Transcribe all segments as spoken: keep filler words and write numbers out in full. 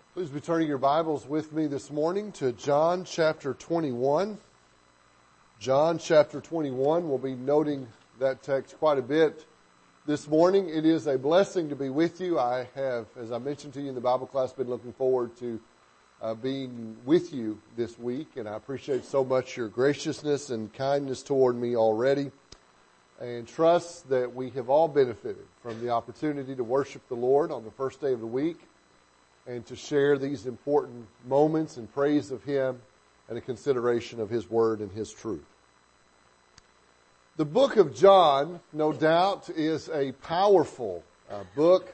Please be turning your Bibles with me this morning to John chapter twenty-one. John chapter twenty-one, we'll be noting that text quite a bit this morning. It is a blessing to be with you. I have, as I mentioned to you in the Bible class, been looking forward to uh, being with you this week, and I appreciate so much your graciousness and kindness toward me already, and trust that we have all benefited from the opportunity to worship the Lord on the first day of the week, and to share these important moments in praise of Him and a consideration of His Word and His truth. The book of John, no doubt, is a powerful uh, book.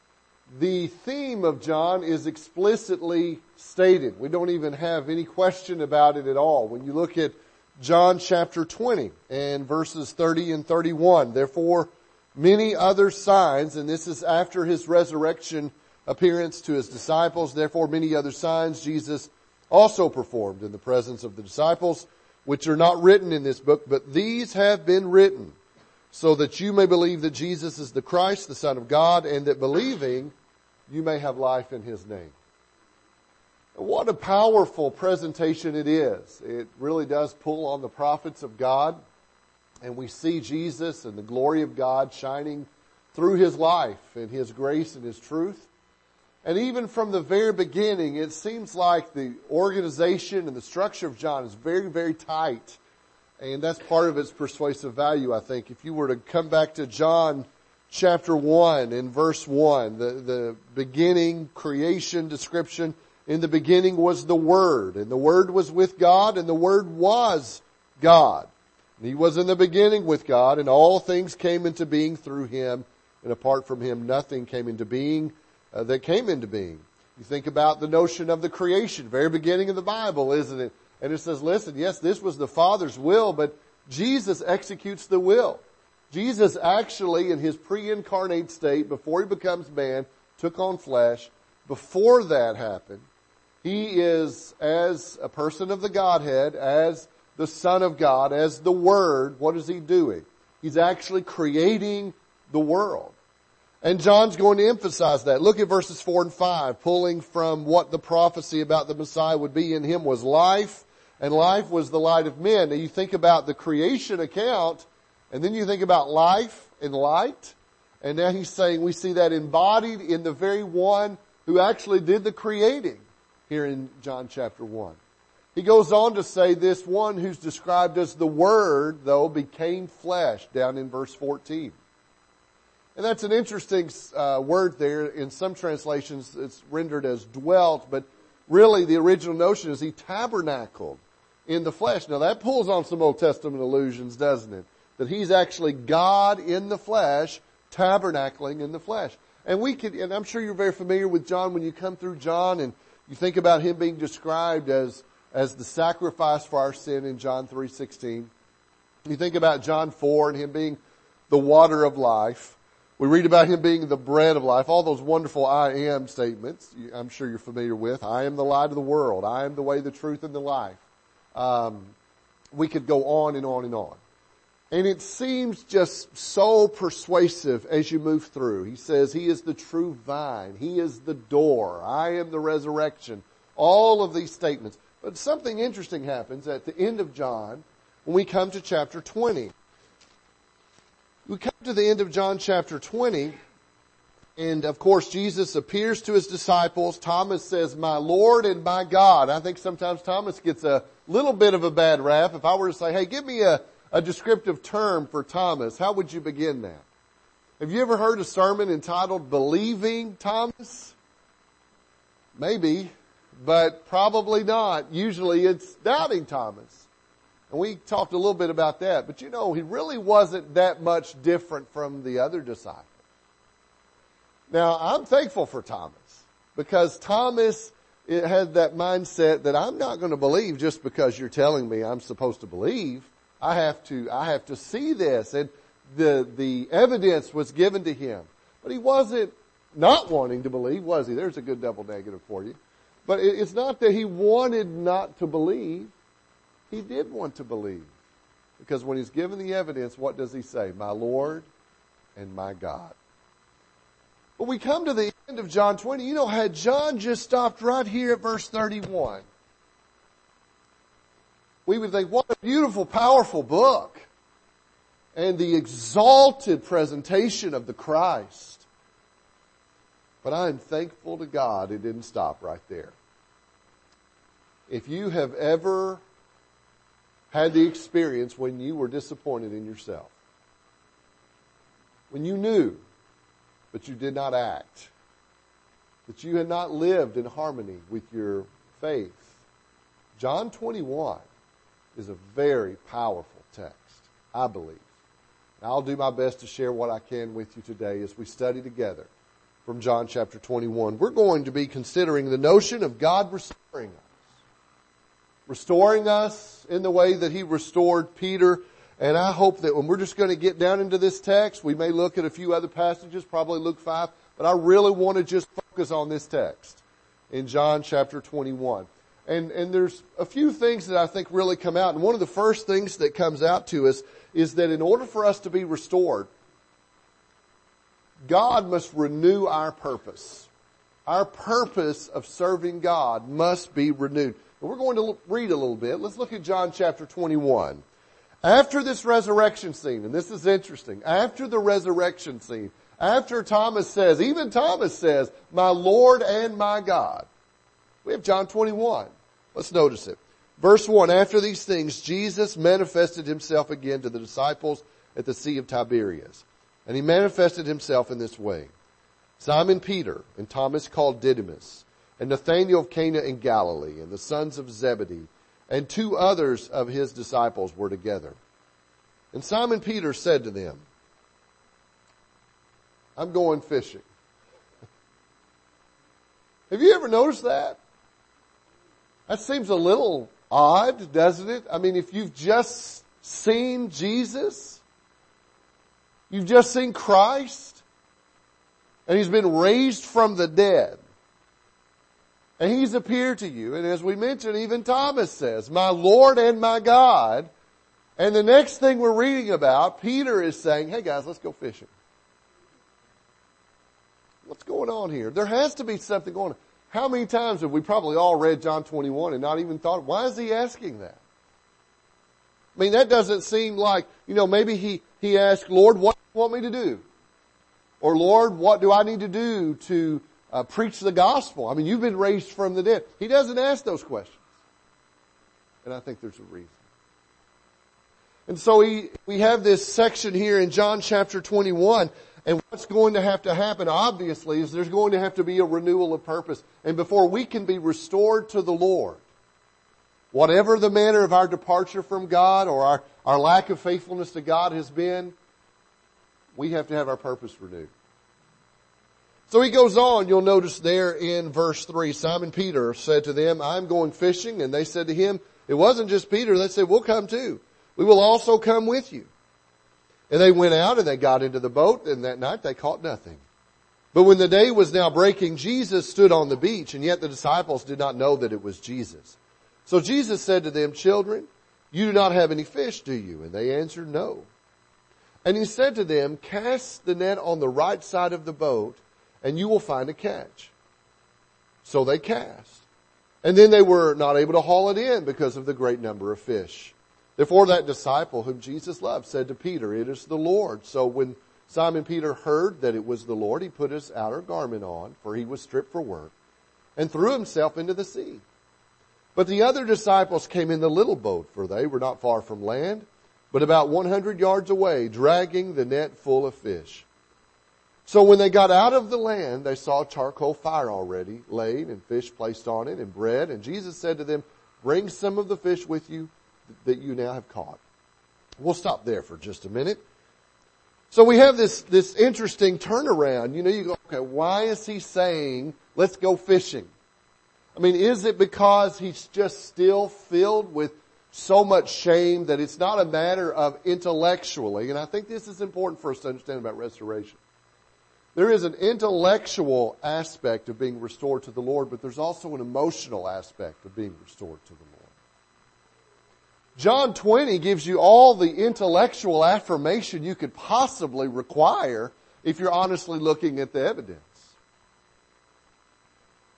The theme of John is explicitly stated. We don't even have any question about it at all. When you look at John chapter twenty and verses thirty and thirty-one, therefore many other signs, and this is after His resurrection appearance to His disciples, therefore many other signs Jesus also performed in the presence of the disciples, which are not written in this book, but these have been written so that you may believe that Jesus is the Christ, the Son of God, and that believing you may have life in His name. What a powerful presentation it is. It really does pull on the prophets of God, and we see Jesus and the glory of God shining through His life and His grace and His truth. And even from the very beginning, it seems like the organization and the structure of John is very, very tight. And that's part of its persuasive value, I think. If you were to come back to John chapter one and verse one, the, the beginning creation description, in the beginning was the Word, and the Word was with God, and the Word was God. And He was in the beginning with God, and all things came into being through Him, and apart from Him nothing came into being Uh, that came into being. You think about the notion of the creation, very beginning of the Bible, isn't it? And it says, listen, yes, this was the Father's will, but Jesus executes the will. Jesus actually, in His pre-incarnate state, before He becomes man, took on flesh. Before that happened, He is, as a person of the Godhead, as the Son of God, as the Word, what is He doing? He's actually creating the world. And John's going to emphasize that. Look at verses four and five, pulling from what the prophecy about the Messiah would be. In Him was life, and life was the light of men. Now you think about the creation account, and then you think about life and light, and now He's saying we see that embodied in the very one who actually did the creating here in John chapter one. He goes on to say this one who's described as the Word, though, became flesh, down in verse fourteen. And that's an interesting uh, word there. In some translations, it's rendered as dwelt, but really the original notion is He tabernacled in the flesh. Now that pulls on some Old Testament allusions, doesn't it? That He's actually God in the flesh, tabernacling in the flesh. And we could, and I'm sure you're very familiar with John when you come through John and you think about Him being described as, as the sacrifice for our sin in John three sixteen. You think about John four and Him being the water of life. We read about Him being the bread of life, all those wonderful I am statements I'm sure you're familiar with. I am the light of the world. I am the way, the truth, and the life. Um, we could go on and on and on. And it seems just so persuasive as you move through. He says He is the true vine. He is the door. I am the resurrection. All of these statements. But something interesting happens at the end of John when we come to chapter twenty. We come to the end of John chapter twenty, and of course Jesus appears to His disciples. Thomas says, my Lord and my God. I think sometimes Thomas gets a little bit of a bad rap. If I were to say, hey, give me a, a descriptive term for Thomas, how would you begin that? Have you ever heard a sermon entitled Believing Thomas? Maybe, but probably not. Usually it's Doubting Thomas. And we talked a little bit about that. But you know, he really wasn't that much different from the other disciples. Now, I'm thankful for Thomas, because Thomas had that mindset that I'm not going to believe just because you're telling me I'm supposed to believe. I have to, I have to see this. And the, the evidence was given to him. But he wasn't not wanting to believe, was he? There's a good double negative for you. But it's not that he wanted not to believe. He did want to believe. Because when He's given the evidence, what does He say? My Lord and my God. But we come to the end of John twenty, you know, had John just stopped right here at verse thirty-one, we would think, what a beautiful, powerful book. And the exalted presentation of the Christ. But I am thankful to God it didn't stop right there. If you have ever had the experience when you were disappointed in yourself, when you knew, but you did not act, that you had not lived in harmony with your faith, John twenty-one is a very powerful text, I believe. I'll do my best to share what I can with you today as we study together from John chapter twenty-one. We're going to be considering the notion of God restoring us. Restoring us in the way that He restored Peter. And I hope that when we're just going to get down into this text, we may look at a few other passages, probably Luke five, but I really want to just focus on this text in John chapter twenty-one. And, and there's a few things that I think really come out. And one of the first things that comes out to us is that in order for us to be restored, God must renew our purpose. Our purpose of serving God must be renewed. And we're going to read a little bit. Let's look at John chapter twenty-one. After this resurrection scene, and this is interesting, after the resurrection scene, after Thomas says, even Thomas says, my Lord and my God. We have John twenty-one. Let's notice it. Verse one, after these things, Jesus manifested Himself again to the disciples at the Sea of Tiberias. And He manifested Himself in this way. Simon Peter and Thomas called Didymus, and Nathanael of Cana in Galilee, and the sons of Zebedee, and two others of His disciples were together. And Simon Peter said to them, I'm going fishing. Have you ever noticed that? That seems a little odd, doesn't it? I mean, if you've just seen Jesus, you've just seen Christ, and He's been raised from the dead, and He's appeared to you, and as we mentioned, even Thomas says, my Lord and my God, and the next thing we're reading about, Peter is saying, hey guys, let's go fishing. What's going on here? There has to be something going on. How many times have we probably all read John twenty-one and not even thought, why is he asking that? I mean, that doesn't seem like, you know, maybe he, he asked, Lord, what do you want me to do? Or Lord, what do I need to do to uh, preach the gospel? I mean, you've been raised from the dead. He doesn't ask those questions. And I think there's a reason. And so he, we have this section here in John chapter twenty-one. And what's going to have to happen, obviously, is there's going to have to be a renewal of purpose. And before we can be restored to the Lord, whatever the manner of our departure from God or our, our lack of faithfulness to God has been, we have to have our purpose renewed. So he goes on, you'll notice there in verse three, Simon Peter said to them, I'm going fishing. And they said to him, it wasn't just Peter. They said, we'll come too. We will also come with you. And they went out and they got into the boat, and that night they caught nothing. But when the day was now breaking, Jesus stood on the beach, and yet the disciples did not know that it was Jesus. So Jesus said to them, children, you do not have any fish, do you? And they answered, no. And He said to them, cast the net on the right side of the boat, and you will find a catch. So they cast. And then they were not able to haul it in because of the great number of fish. Therefore that disciple whom Jesus loved said to Peter, it is the Lord. So when Simon Peter heard that it was the Lord, he put his outer garment on, for he was stripped for work, and threw himself into the sea. But the other disciples came in the little boat, for they were not far from land, but about one hundred yards away, dragging the net full of fish. So when they got out of the land, they saw a charcoal fire already laid, and fish placed on it, and bread. And Jesus said to them, bring some of the fish with you that you now have caught. We'll stop there for just a minute. So we have this, this interesting turnaround. You know, you go, okay, why is he saying, let's go fishing? I mean, is it because he's just still filled with so much shame that it's not a matter of intellectually, and I think this is important for us to understand about restoration. There is an intellectual aspect of being restored to the Lord, but there's also an emotional aspect of being restored to the Lord. John twenty gives you all the intellectual affirmation you could possibly require if you're honestly looking at the evidence.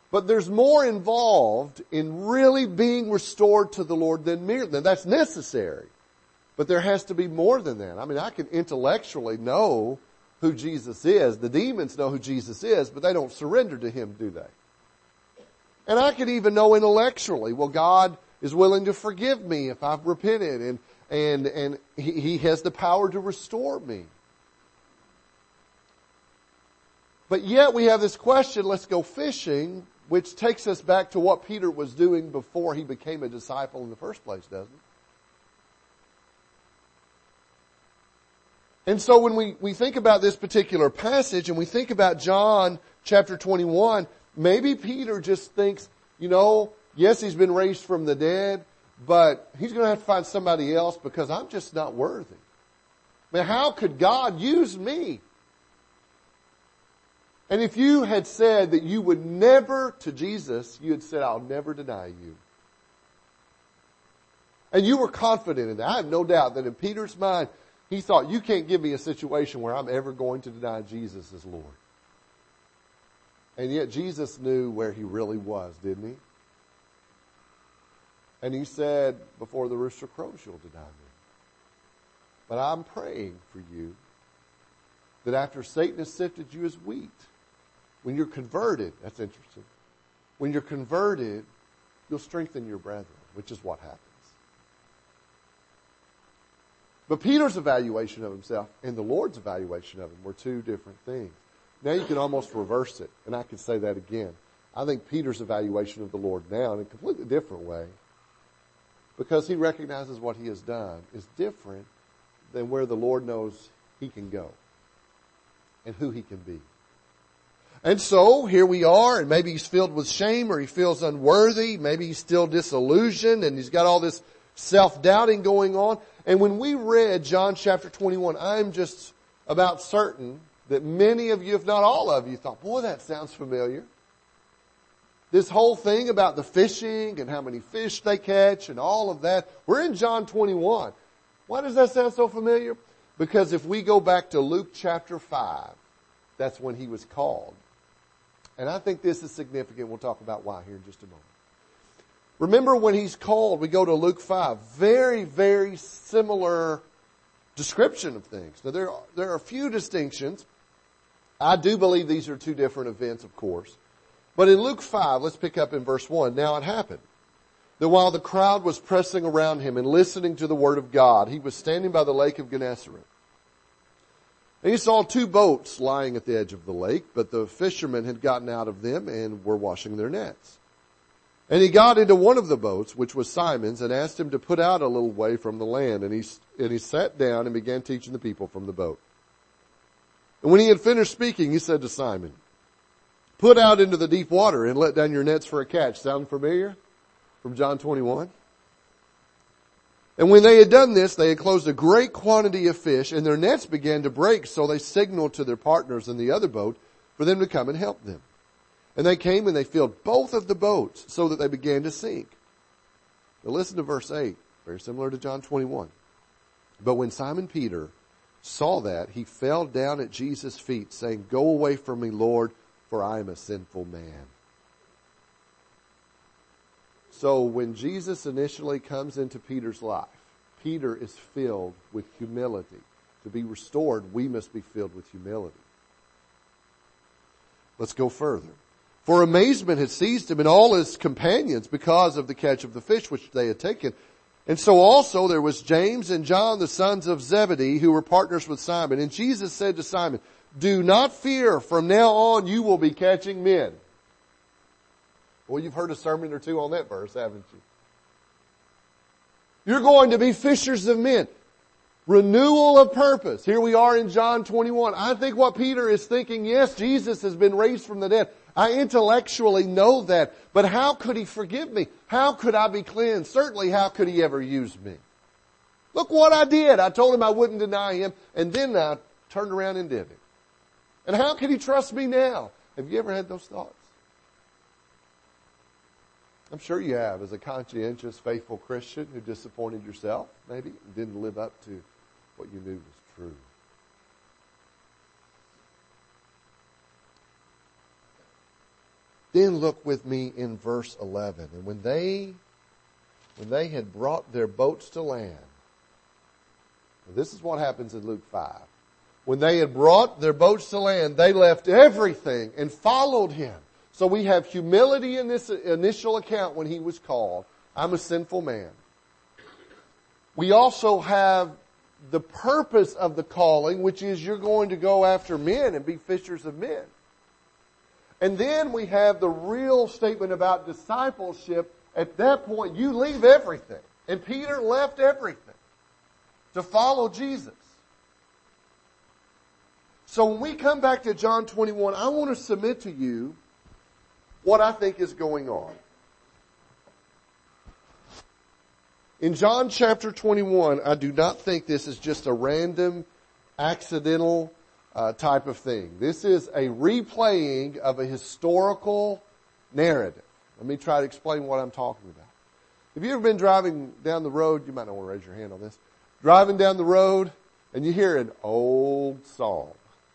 But there's more involved in really being restored to the Lord than merely, that's necessary. But there has to be more than that. I mean, I can intellectually know who Jesus is. The demons know who Jesus is, but they don't surrender to Him, do they? And I can even know intellectually, well, God is willing to forgive me if I've repented, and, and, and he, he has the power to restore me. But yet we have this question, let's go fishing, which takes us back to what Peter was doing before he became a disciple in the first place, doesn't it? And so when we, we think about this particular passage and we think about John chapter twenty-one, maybe Peter just thinks, you know, yes, he's been raised from the dead, but he's going to have to find somebody else because I'm just not worthy. I mean, how could God use me? And if you had said that you would never, to Jesus, you had said, I'll never deny you. And you were confident in that. I have no doubt that in Peter's mind, he thought, you can't give me a situation where I'm ever going to deny Jesus as Lord. And yet Jesus knew where he really was, didn't he? And he said, before the rooster crows, you'll deny me. But I'm praying for you that after Satan has sifted you as wheat, when you're converted, that's interesting, when you're converted, you'll strengthen your brethren, which is what happens. But Peter's evaluation of himself and the Lord's evaluation of him were two different things. Now you can almost reverse it, and I can say that again. I think Peter's evaluation of the Lord now in a completely different way, because he recognizes what he has done, is different than where the Lord knows he can go and who he can be. And so here we are, and maybe he's filled with shame, or he feels unworthy, maybe he's still disillusioned, and he's got all this self-doubting going on. And when we read John chapter twenty-one, I'm just about certain that many of you, if not all of you, thought, boy, that sounds familiar. This whole thing about the fishing and how many fish they catch and all of that. We're in John twenty-one. Why does that sound so familiar? Because if we go back to Luke chapter five, that's when he was called. And I think this is significant. We'll talk about why here in just a moment. Remember when he's called, we go to Luke five. Very, very similar description of things. Now there are, there are a few distinctions. I do believe these are two different events, of course. But in Luke five, let's pick up in verse one. Now it happened that while the crowd was pressing around him and listening to the word of God, he was standing by the lake of Gennesaret. And he saw two boats lying at the edge of the lake, but the fishermen had gotten out of them and were washing their nets. And he got into one of the boats, which was Simon's, and asked him to put out a little way from the land. And he, and he sat down and began teaching the people from the boat. And when he had finished speaking, he said to Simon, put out into the deep water and let down your nets for a catch. Sound familiar? From John twenty-one. And when they had done this, they had closed a great quantity of fish, and their nets began to break, so they signaled to their partners in the other boat for them to come and help them. And they came and they filled both of the boats so that they began to sink. Now listen to verse eight, very similar to John twenty-one. But when Simon Peter saw that, he fell down at Jesus' feet, saying, go away from me, Lord, for I am a sinful man. So when Jesus initially comes into Peter's life, Peter is filled with humility. To be restored, we must be filled with humility. Let's go further. For amazement had seized him and all his companions because of the catch of the fish which they had taken. And so also there was James and John, the sons of Zebedee, who were partners with Simon. And Jesus said to Simon, do not fear, from now on you will be catching men. Well, you've heard a sermon or two on that verse, haven't you? You're going to be fishers of men. Renewal of purpose. Here we are in John twenty-one. I think what Peter is thinking, yes, Jesus has been raised from the dead. I intellectually know that, but how could he forgive me? How could I be cleansed? Certainly, how could he ever use me? Look what I did. I told him I wouldn't deny him, and then I turned around and did it. And how can he trust me now? Have you ever had those thoughts? I'm sure you have, as a conscientious, faithful Christian who disappointed yourself, maybe, and didn't live up to what you knew was true. then look with me in verse eleven. And when they, when they had brought their boats to land, this is what happens in Luke five. When they had brought their boats to land, they left everything and followed him. So we have humility in this initial account when he was called. I'm a sinful man. We also have the purpose of the calling, which is you're going to go after men and be fishers of men. And then we have the real statement about discipleship. At that point, you leave everything. And Peter left everything to follow Jesus. So when we come back to John twenty-one, I want to submit to you what I think is going on. In John chapter twenty-one, I do not think this is just a random, accidental uh, type of thing. This is a replaying of a historical narrative. Let me try to explain what I'm talking about. Have you ever been driving down the road? You might not want to raise your hand on this. Driving down the road and you hear an old song.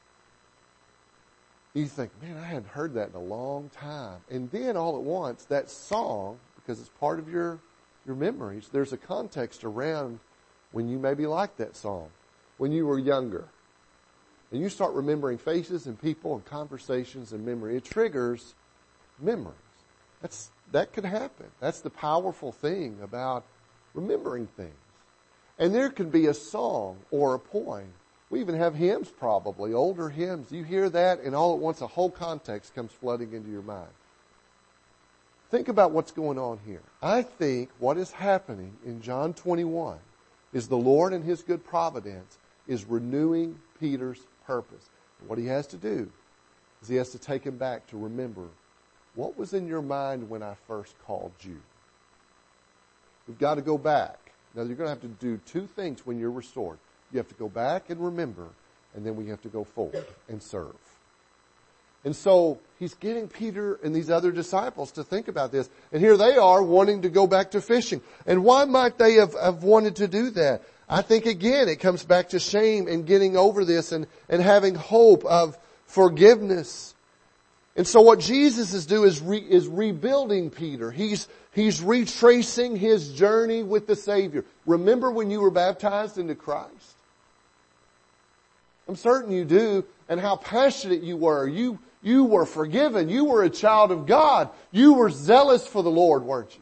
You think, man, I hadn't heard that in a long time. And then all at once, that song, because it's part of your, your memories, there's a context around when you maybe liked that song, when you were younger. And you start remembering faces and people and conversations and memory. It triggers memories. That's, that could happen. That's the powerful thing about remembering things. And there can be a song or a poem. We even have hymns probably, older hymns. You hear that and all at once a whole context comes flooding into your mind. Think about what's going on here. I think what is happening in John twenty-one is the Lord in His good providence is renewing Peter's purpose. And what He has to do is He has to take him back to remember what was in your mind when I first called you. We've got to go back. Now you're going to have to do two things when you're restored. You have to go back and remember, and then we have to go forward and serve. And so He's getting Peter and these other disciples to think about this. And here they are wanting to go back to fishing. And why might they have, have wanted to do that? I think again it comes back to shame and getting over this and, and having hope of forgiveness. And so what Jesus is doing is re, is rebuilding Peter. He's He's retracing his journey with the Savior. Remember when you were baptized into Christ? I'm certain you do, and how passionate you were. You, you were forgiven. You were a child of God. You were zealous for the Lord, weren't you?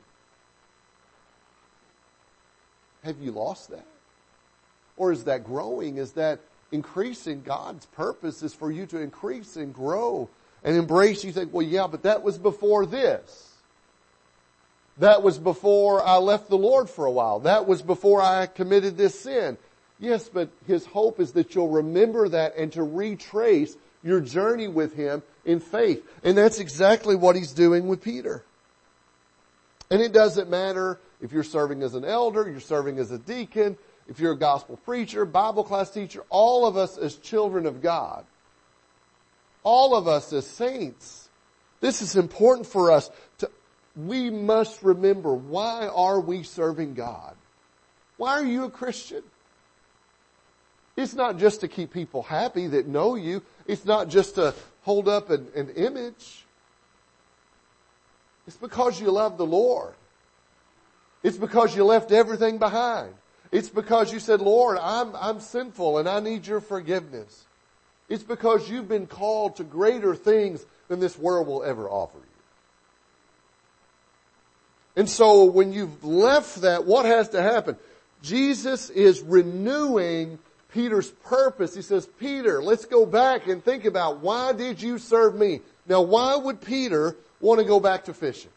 Have you lost that? Or is that growing? Is that increasing? God's purpose is for you to increase and grow and embrace. You think, well, yeah, but that was before this. That was before I left the Lord for a while. That was before I committed this sin. Yes, but His hope is that you'll remember that and to retrace your journey with Him in faith. And that's exactly what He's doing with Peter. And it doesn't matter if you're serving as an elder, you're serving as a deacon, if you're a gospel preacher, Bible class teacher, all of us as children of God, all of us as saints, this is important for us to, we must remember, why are we serving God? Why are you a Christian? It's not just to keep people happy that know you. It's not just to hold up an, an image. It's because you love the Lord. It's because you left everything behind. It's because you said, Lord, I'm, I'm sinful and I need your forgiveness. It's because you've been called to greater things than this world will ever offer you. And so when you've left that, what has to happen? Jesus is renewing Peter's purpose. He says, Peter, let's go back and think about, why did you serve me? Now, why would Peter want to go back to fishing?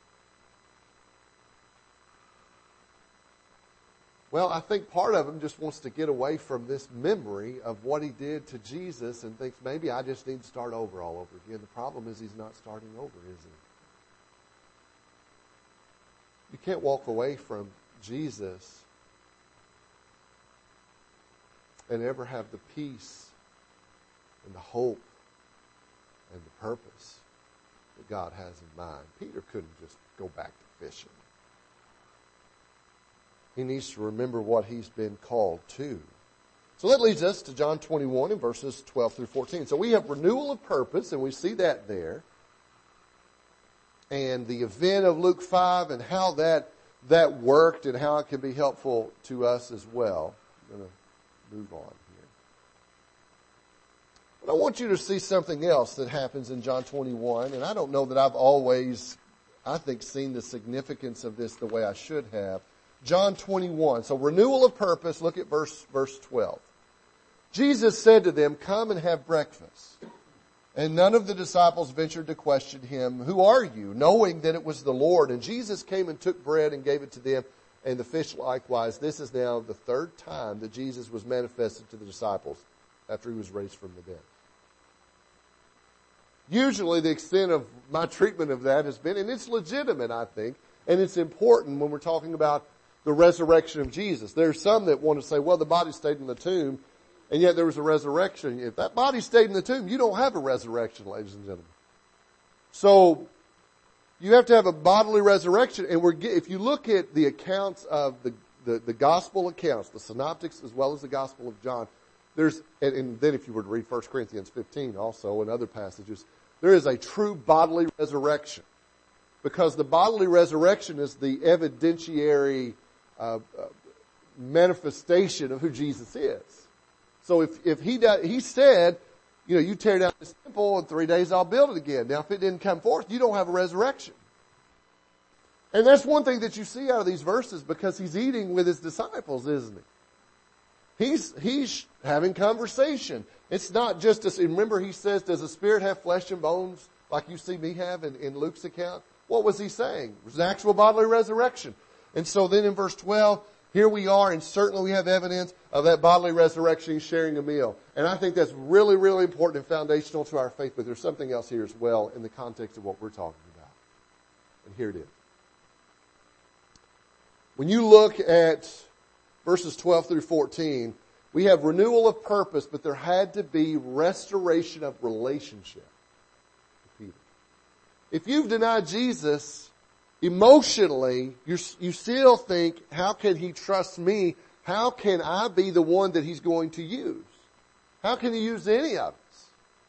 Well, I think part of him just wants to get away from this memory of what he did to Jesus and thinks, maybe I just need to start over all over again. The problem is he's not starting over, is he? You can't walk away from Jesus and ever have the peace and the hope and the purpose that God has in mind. Peter couldn't just go back to fishing. He needs to remember what he's been called to. So that leads us to John twenty-one in verses twelve through fourteen. So we have renewal of purpose, and we see that there. and the event of Luke five and how that that worked and how it can be helpful to us as well. I'm going to move on here. But I want you to see something else that happens in John twenty-one, and I don't know that I've always, I think, seen the significance of this the way I should have. John twenty-one. So renewal of purpose, look at verse, verse twelve. Jesus said to them, "Come and have breakfast." And none of the disciples ventured to question him, "Who are you?" knowing that it was the Lord. And Jesus came and took bread and gave it to them, and the fish likewise. This is now the third time that Jesus was manifested to the disciples after he was raised from the dead. Usually the extent of my treatment of that has been, and it's legitimate, I think, and it's important when we're talking about the resurrection of Jesus. There are some that want to say, well, the body stayed in the tomb, and yet there was a resurrection. If that body stayed in the tomb, you don't have a resurrection, ladies and gentlemen. So, you have to have a bodily resurrection. And we're, if you look at the accounts of the, the, the gospel accounts, the synoptics as well as the gospel of John, there's, and, and then if you were to read First Corinthians fifteen also and other passages, there is a true bodily resurrection. Because the bodily resurrection is the evidentiary uh, uh, manifestation of who Jesus is. So if, if he does, he said, you know, you tear down this temple in three days I'll build it again. Now if it didn't come forth, you don't have a resurrection. And that's one thing that you see out of these verses because he's eating with his disciples, isn't he? He's, he's having conversation. It's not just a, remember he says, does the spirit have flesh and bones like you see me have in, in Luke's account? What was he saying? It was an actual bodily resurrection. And so then in verse twelve, here we are, and certainly we have evidence of that bodily resurrection. He's sharing a meal. And I think that's really, really important and foundational to our faith, but there's something else here as well in the context of what we're talking about. And here it is. When you look at verses twelve through fourteen, we have renewal of purpose, but there had to be restoration of relationship with Peter. If you've denied Jesus, emotionally, you you still think, how can he trust me? How can I be the one that he's going to use? How can he use any of us?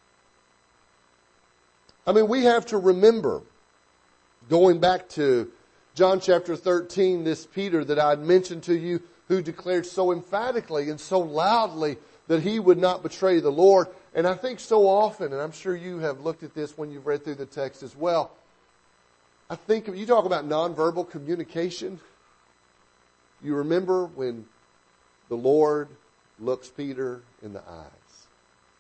I mean, we have to remember, going back to John chapter thirteen, this Peter that I had mentioned to you, who declared so emphatically and so loudly that he would not betray the Lord. And I think so often, and I'm sure you have looked at this when you've read through the text as well, I think, you talk about nonverbal communication. You remember when the Lord looks Peter in the eyes.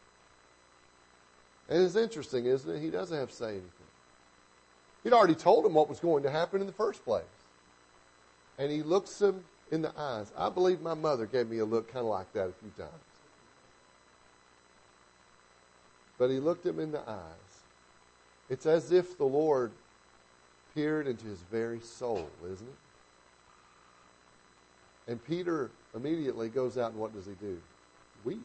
And it's interesting, isn't it? He doesn't have to say anything. He'd already told him what was going to happen in the first place. And he looks him in the eyes. I believe my mother gave me a look kind of like that a few times. But he looked him in the eyes. It's as if the Lord peered into his very soul, isn't it? And Peter immediately goes out and what does he do? Weeps.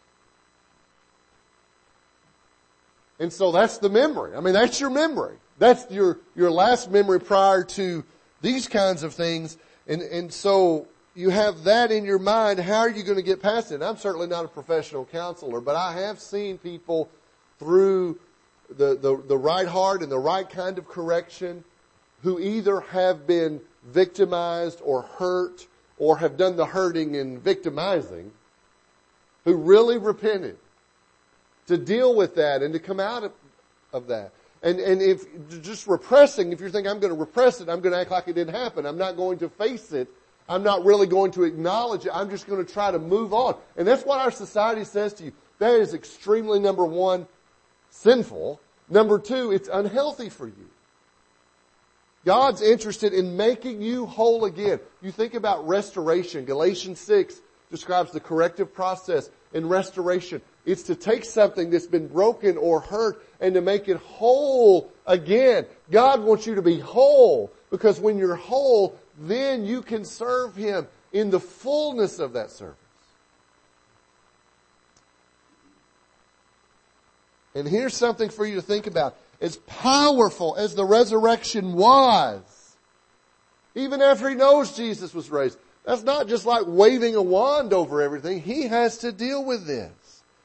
And so that's the memory. I mean, that's your memory. That's your, your last memory prior to these kinds of things. And, and so you have that in your mind. How are you going to get past it? I'm certainly not a professional counselor, but I have seen people through the, the, the right heart and the right kind of correction who either have been victimized or hurt or have done the hurting and victimizing, who really repented to deal with that and to come out of, of that. And, and if just repressing, if you're thinking, I'm going to repress it, I'm going to act like it didn't happen, I'm not going to face it, I'm not really going to acknowledge it, I'm just going to try to move on. And that's what our society says to you. That is extremely, number one, sinful. Number two, it's unhealthy for you. God's interested in making you whole again. You think about restoration. Galatians six describes the corrective process in restoration. It's to take something that's been broken or hurt and to make it whole again. God wants you to be whole, because when you're whole, then you can serve Him in the fullness of that service. And here's something for you to think about. As powerful as the resurrection was, even after he knows Jesus was raised, that's not just like waving a wand over everything. He has to deal with this.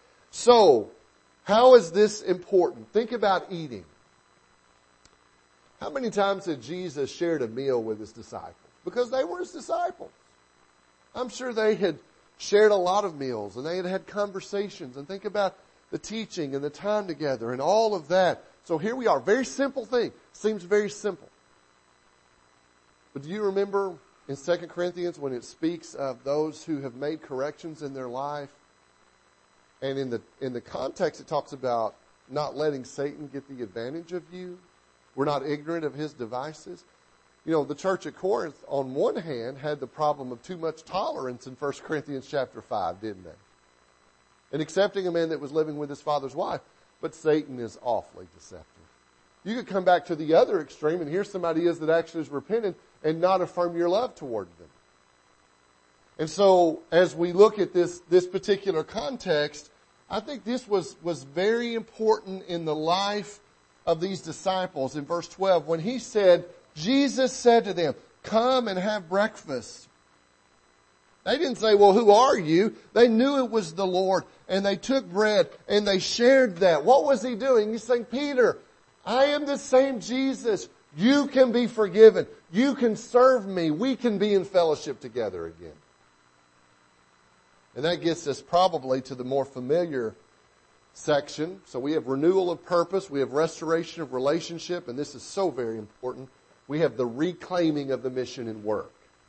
So, how is this important? Think about eating. How many times had Jesus shared a meal with his disciples? Because they were his disciples. I'm sure they had shared a lot of meals and they had had conversations, and think about the teaching and the time together and all of that. So here we are. Very simple thing. Seems very simple. But do you remember in Second Corinthians when it speaks of those who have made corrections in their life? And in the, in the context it talks about not letting Satan get the advantage of you. We're not ignorant of his devices. You know, the church at Corinth, on one hand, had the problem of too much tolerance in First Corinthians chapter five, didn't they? And accepting a man that was living with his father's wife. But Satan is awfully deceptive. You could come back to the other extreme, and here somebody is that actually is repentant and not affirm your love toward them. And so, as we look at this, this particular context, I think this was, was very important in the life of these disciples in verse twelve. When he said, Jesus said to them, come and have breakfast. They didn't say, well, who are you? They knew it was the Lord, and they took bread and they shared that. What was he doing? He's saying, Peter, I am the same Jesus. You can be forgiven. You can serve me. We can be in fellowship together again. And that gets us probably to the more familiar section. So we have renewal of purpose. We have restoration of relationship. And this is so very important. We have the reclaiming of the mission and work.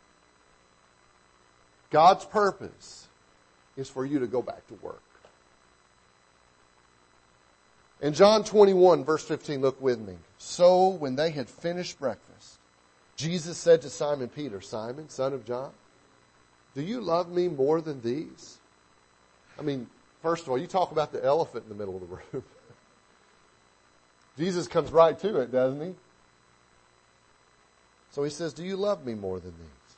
God's purpose is for you to go back to work. In John twenty-one, verse fifteen, look with me. So when they had finished breakfast, Jesus said to Simon Peter, Simon, son of John, do you love me more than these? I mean, first of all, you talk about the elephant in the middle of the room. Jesus comes right to it, doesn't he? So he says, do you love me more than these?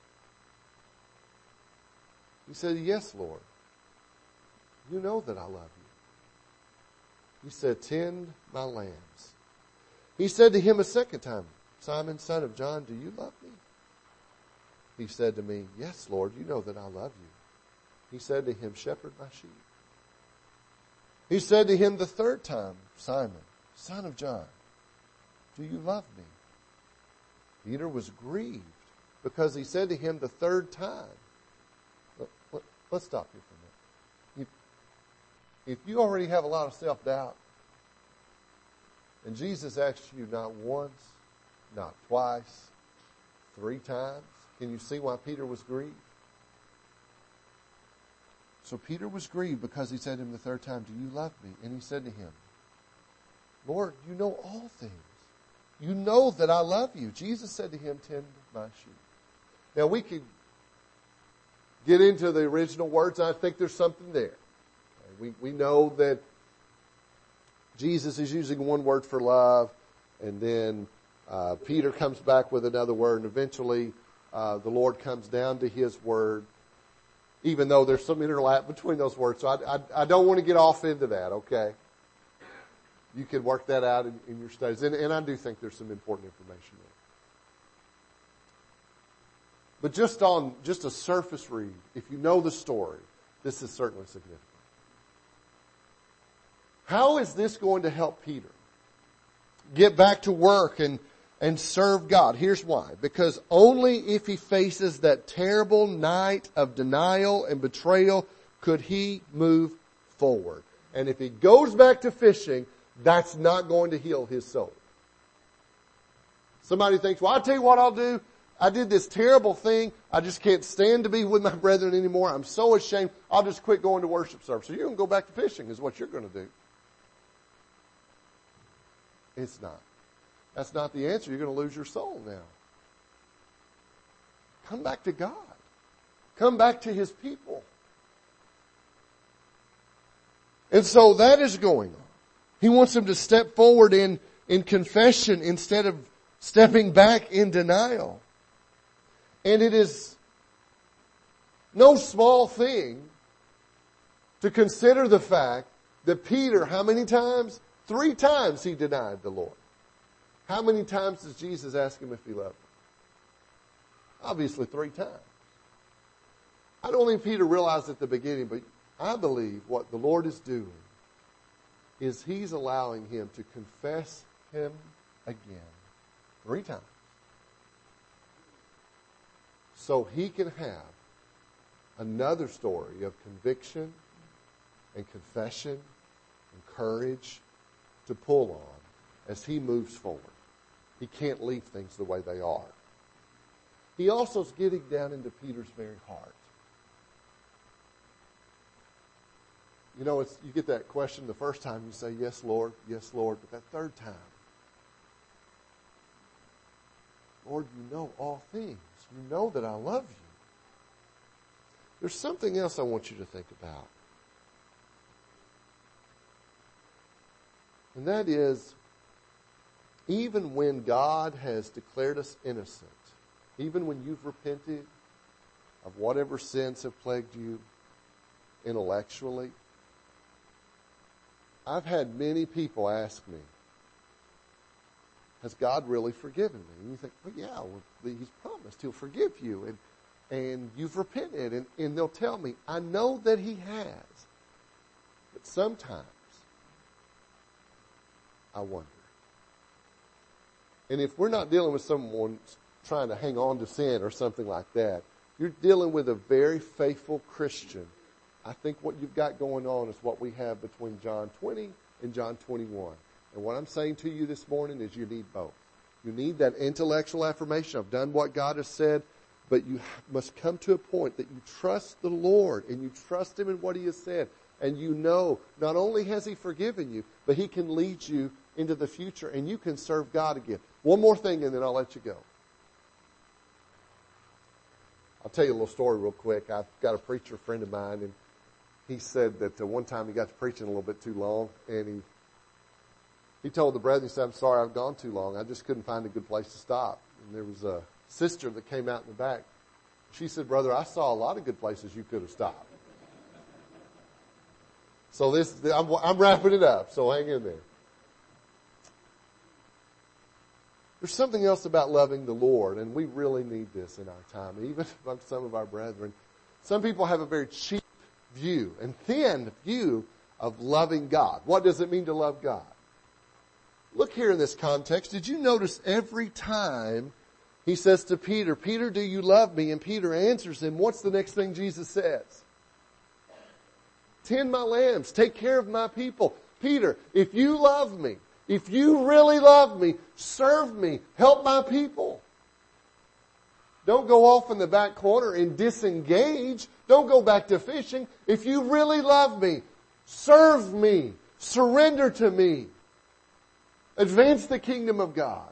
He said, yes, Lord. You know that I love you. He said, tend my lambs. He said to him a second time, Simon, son of John, do you love me? He said to me, yes, Lord, you know that I love you. He said to him, shepherd my sheep. He said to him the third time, Simon, son of John, do you love me? Peter was grieved because he said to him the third time. Let's stop here for a minute. If you already have a lot of self-doubt, and Jesus asks you not once, not twice, three times, can you see why Peter was grieved? So Peter was grieved because he said to him the third time, do you love me? And he said to him, Lord, you know all things. You know that I love you. Jesus said to him, tend my sheep. Now we could get into the original words. I think there's something there. We, we know that Jesus is using one word for love, and then uh, Peter comes back with another word, and eventually uh, the Lord comes down to his word, even though there's some interlap between those words. So I, I, I don't want to get off into that, okay? You can work that out in, in your studies. And, and I do think there's some important information there. But just on just a surface read, if you know the story, this is certainly significant. How is this going to help Peter get back to work and, and serve God? Here's why. Because only if he faces that terrible night of denial and betrayal could he move forward. And if he goes back to fishing, that's not going to heal his soul. Somebody thinks, well, I'll tell you what I'll do. I did this terrible thing. I just can't stand to be with my brethren anymore. I'm so ashamed. I'll just quit going to worship service. So you're going to go back to fishing is what you're going to do. It's not. That's not the answer. You're going to lose your soul now. Come back to God. Come back to his people. And so that is going on. He wants them to step forward in, in confession instead of stepping back in denial. And it is no small thing to consider the fact that Peter, how many times? Three times he denied the Lord. How many times does Jesus ask him if he loved him? Obviously three times. I don't think Peter realized at the beginning, but I believe what the Lord is doing is he's allowing him to confess him again Three times. So he can have another story of conviction and confession and courage to pull on as he moves forward. He can't leave things the way they are. He also is getting down into Peter's very heart. You know, it's, you get that question the first time, you say, yes, Lord, yes, Lord. But that third time, Lord, you know all things. You know that I love you. There's something else I want you to think about. And that is, even when God has declared us innocent, even when you've repented of whatever sins have plagued you intellectually, I've had many people ask me, has God really forgiven me? And you think, well, yeah, well, he's promised he'll forgive you. And and you've repented. And, and they'll tell me, I know that he has. But sometimes, I wonder. And if we're not dealing with someone trying to hang on to sin or something like that, you're dealing with a very faithful Christian. I think what you've got going on is what we have between John twenty and John twenty-one. And what I'm saying to you this morning is you need both. You need that intellectual affirmation. I've done what God has said, but you must come to a point that you trust the Lord and you trust him in what he has said. And you know, not only has he forgiven you, but he can lead you into the future and you can serve God again. One more thing and then I'll let you go. I'll tell you a little story real quick. I've got a preacher friend of mine, and he said that uh, one time he got to preaching a little bit too long, and he he told the brethren, he said, I'm sorry I've gone too long. I just couldn't find a good place to stop. And there was a sister that came out in the back. She said, brother, I saw a lot of good places you could have stopped. So this, I'm, I'm wrapping it up, so hang in there. There's something else about loving the Lord, and we really need this in our time, even among some of our brethren. Some people have a very cheap view and thin view of loving God. What does it mean to love God? Look here in this context. Did you notice every time he says to Peter, Peter, do you love me? And Peter answers him, what's the next thing Jesus says? Tend my lambs. Take care of my people. Peter, if you love me, if you really love me, serve me, help my people. Don't go off in the back corner and disengage. Don't go back to fishing. If you really love me, serve me, surrender to me. Advance the kingdom of God.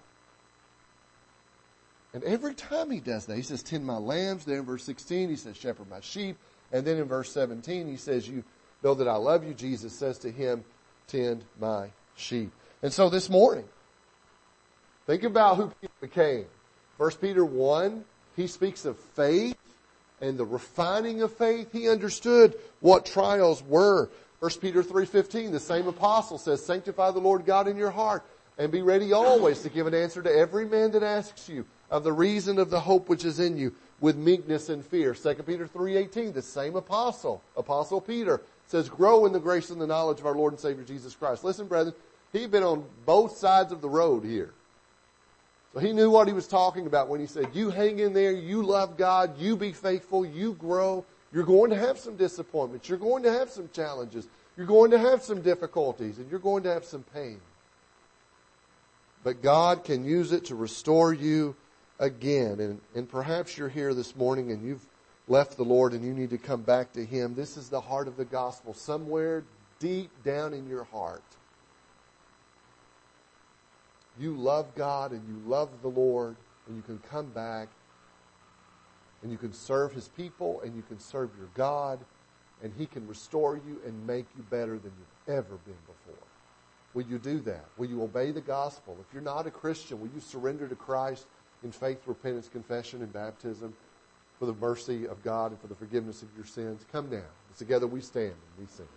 And every time he does that, he says, tend my lambs. Then in verse sixteen, he says, shepherd my sheep. And then in verse seventeen, he says, you know that I love you. Jesus says to him, tend my sheep. And so this morning, think about who Peter became. First Peter one, he speaks of faith and the refining of faith. He understood what trials were. First Peter three fifteen, the same apostle says, sanctify the Lord God in your heart and be ready always to give an answer to every man that asks you of the reason of the hope which is in you with meekness and fear. Second Peter three eighteen, the same apostle, Apostle Peter, says, grow in the grace and the knowledge of our Lord and Savior Jesus Christ. Listen, brethren, he'd been on both sides of the road here. So he knew what he was talking about when he said, you hang in there, you love God, you be faithful, you grow. You're going to have some disappointments. You're going to have some challenges. You're going to have some difficulties, and you're going to have some pain. But God can use it to restore you again. And, and perhaps you're here this morning and you've left the Lord and you need to come back to him. This is the heart of the gospel. Somewhere deep down in your heart, you love God and you love the Lord, and you can come back and you can serve his people and you can serve your God, and he can restore you and make you better than you've ever been before. Will you do that? Will you obey the gospel? If you're not a Christian, will you surrender to Christ in faith, repentance, confession, and baptism for the mercy of God and for the forgiveness of your sins? Come now. Together we stand and we sing.